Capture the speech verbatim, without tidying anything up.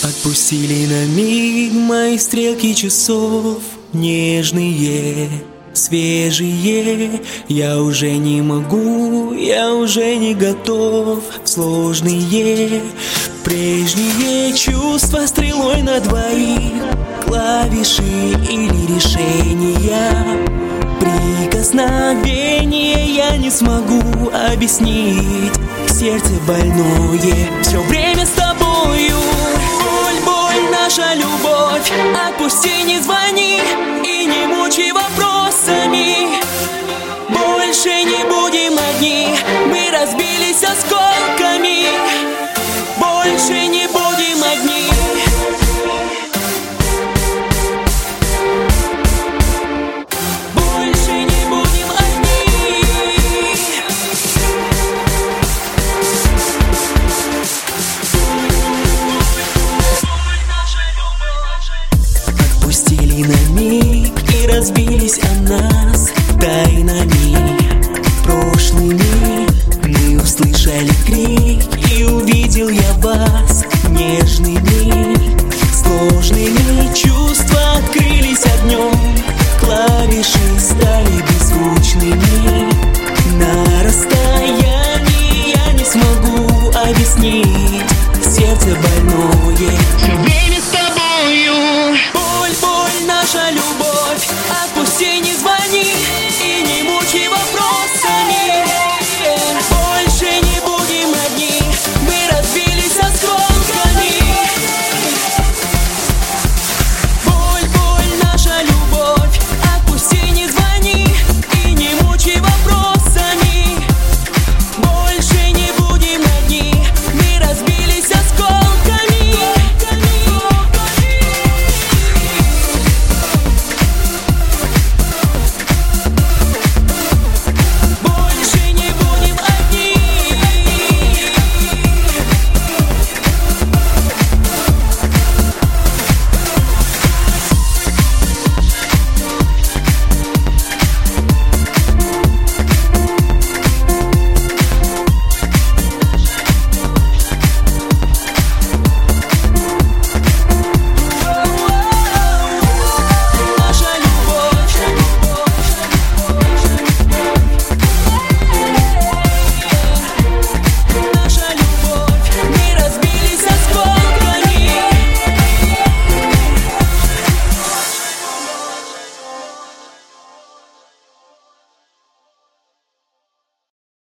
Отпустили на миг мои стрелки часов, нежные, свежие. Я уже не могу, я уже не готов. Сложные, прежние чувства стрелой на двоих. Клавиши или решения, прикосновения я не смогу объяснить. Сердце больное, все время с тобою. Боль, боль, наша любовь. Отпусти, не звони и не мучай вопросами. Больше не будем одни, мы разбились осколками. Больше не будем одни. Отпустили на миг и разбились о нас тайнами прошлыми. Мы услышали крик и увидел я вас нежными, сложными. Чувства открылись огнем, клавиши стали беззвучными. На расстоянии я не смогу объяснить. Сердце больное.